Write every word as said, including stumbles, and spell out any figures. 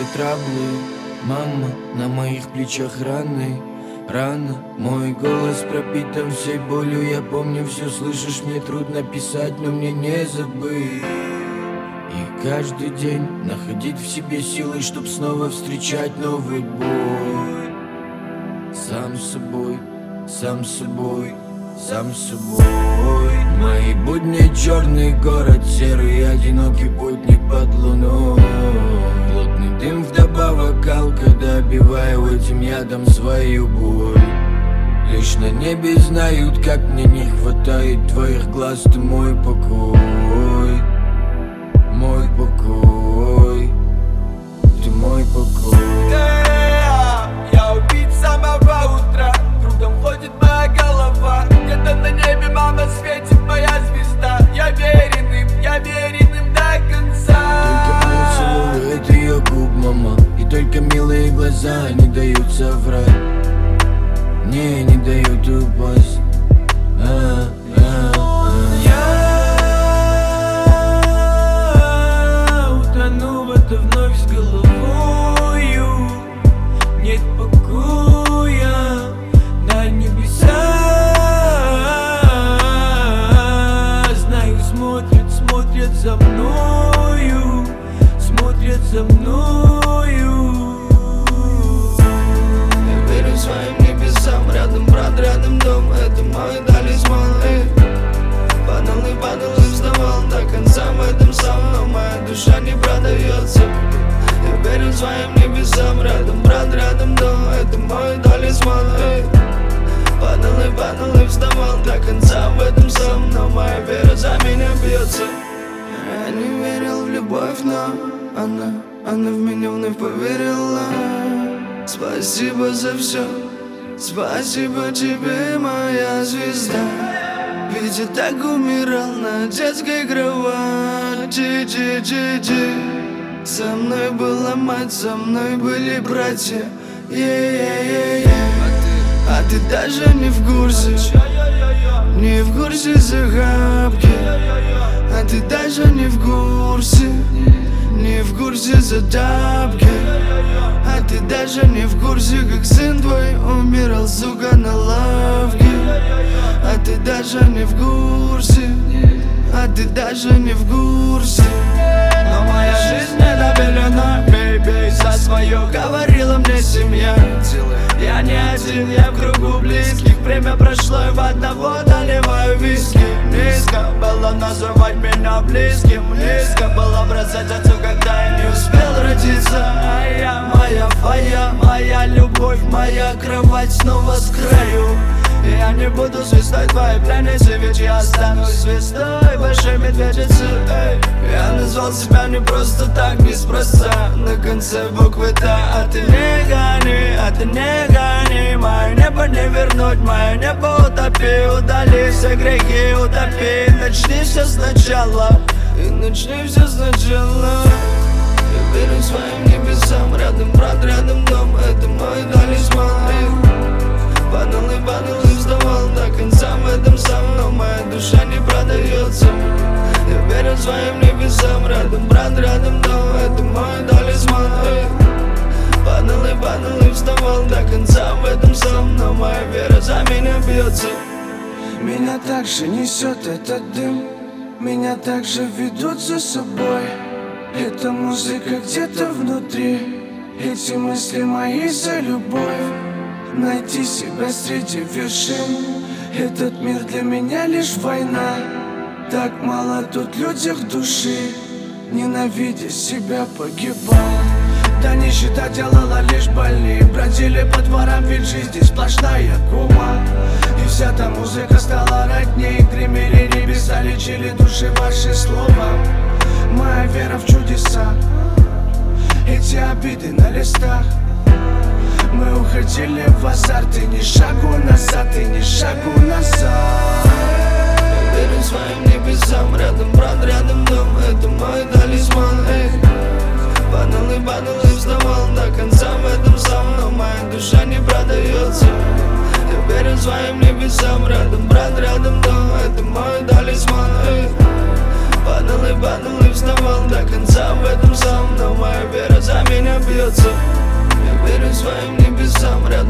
траблы. Мама, на моих плечах раны, рано. Мой голос пропитан всей болью. Я помню все, слышишь, мне трудно писать, но мне не забыть. И каждый день находить в себе силы, чтоб снова встречать новый бой. Сам с собой, сам с собой, сам с собой. Мои будни черный город, серый одинокий путник под луной. Плотный дым вдобавок алка, добиваю этим ядом свою боль. Лишь на небе знают, как мне не хватает твоих глаз, ты мой покой. Мой покой, ты мой покой. Я убит с самого утра, кругом ходит моя голова. Где-то на небе мама светит, моя звезда. Я верен им, я верен им до конца. Только мой силуэт ее губ, мама, и только милые глаза не дают соврать. Не, не дают упасть. а, а, а. Я утону в это вновь с головою. Нет покоя на небеса. Знаю, смотрят, смотрят за мною, смотрят за мною. Я верю своим небесам, рядом брат, рядом дом. Это мой талисман, эй. Падал и падал и вставал до конца в этом сам, но моя душа не продается. Я верю своим небесам, рядом брат, рядом дом. Это мой талисман, эй. Падал и падал и вставал до конца в этом сам, но моя вера за меня бьется. Я не верил в любовь, но она, она в меня вновь поверила. Спасибо за все, спасибо тебе, моя звезда. Ведь я так умирал на детской кровати. Джи-джи-джи. Со мной была мать, со мной были братья. Е-е-е-е. А ты даже не в курсе, не в курсе загадки. А ты даже не в курсе, не в курсе задавки. А ты даже не в курсе, как сын твой умирал, сука, на лавке. А ты даже не в курсе, а ты даже не в курсе. Но моя жизнь не добелена, бей-бей за свое, говорила мне семья. Я не один, я в кругу близких. Время прошло и в одного доливаю виски. Низко было называть меня близким, низко было бросать отцу, когда я не успел родиться. А я, моя фая, моя любовь, моя кровать снова с краю. Я не буду звездой твоей пленницы, ведь я останусь звездой большой медведицы. Эй. Я назвал себя не просто так, неспроста, на конце буквы Т. А ты не гони, а ты не гони, мое небо не вернуть, мое небо утопи. Удали все грехи, утопи, начни все сначала, и начни все сначала. Я верю своим небесам, рядом брат, рядом дом. Это мой талисман, эй. Падал и падал и вставал до конца в этом сам, но моя душа не продается. Я верю своим небесам, рядом брат, рядом дом. Это мой талисман, эй. Падал и падал и вставал до конца в этом сам, но моя вера за меня бьется. Меня также несет этот дым, меня также ведут за собой. Эта музыка где-то внутри, эти мысли мои за любовь. Найти себя среди вершин, этот мир для меня лишь война. Так мало тут людях души, ненавидя себя погибал. Да нищета делала лишь больнее, бродили по дворам, ведь жизнь здесь сплошная кума. И вся та музыка стала родней, гремели небеса, лечили души ваши слова. Моя вера в чудеса, эти обиды на листах. Мы уходили в азарт, и ни шагу назад, и ни шагу назад. Я верю своим небесам, рядом брат, рядом дом. Это мой талисман, эй. Падал и падал и вставал до конца в этом сам, но моя душа не продается. Я верю своим небесам, рядом брат, рядом дом. Это мой талисман, эй. Падал и падал и вставал до конца в этом сам, но моя вера за меня бьется. Я верю своим небесам, рядом